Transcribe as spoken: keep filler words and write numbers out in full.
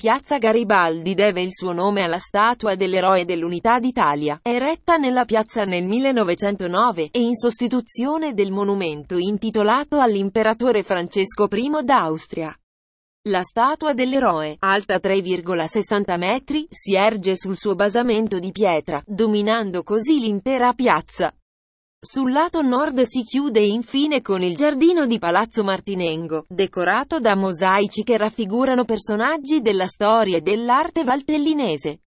Piazza Garibaldi deve il suo nome alla statua dell'eroe dell'Unità d'Italia, eretta nella piazza nel millenovecentonove, e in sostituzione del monumento intitolato all'imperatore Francesco I d'Austria. La statua dell'eroe, alta tre virgola sessanta metri, si erge sul suo basamento di pietra, dominando così l'intera piazza. Sul lato nord si chiude infine con il giardino di Palazzo Martinengo, decorato da mosaici che raffigurano personaggi della storia e dell'arte valtellinese.